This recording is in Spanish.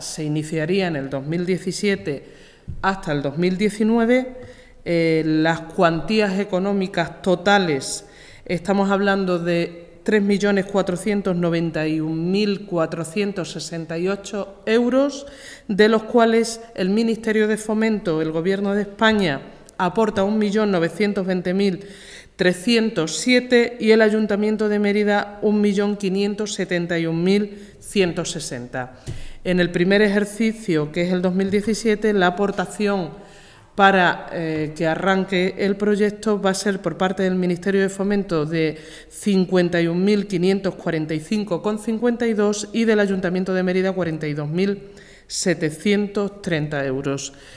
se iniciaría en el 2017 hasta el 2019. Las cuantías económicas totales, estamos hablando de 3.491.468 euros, de los cuales el Ministerio de Fomento, el Gobierno de España, aporta 1.920.307 y el Ayuntamiento de Mérida 1.571.160. En el primer ejercicio, que es el 2017, la aportación para que arranque el proyecto va a ser por parte del Ministerio de Fomento de 51.545,52 y del Ayuntamiento de Mérida 42.730 euros.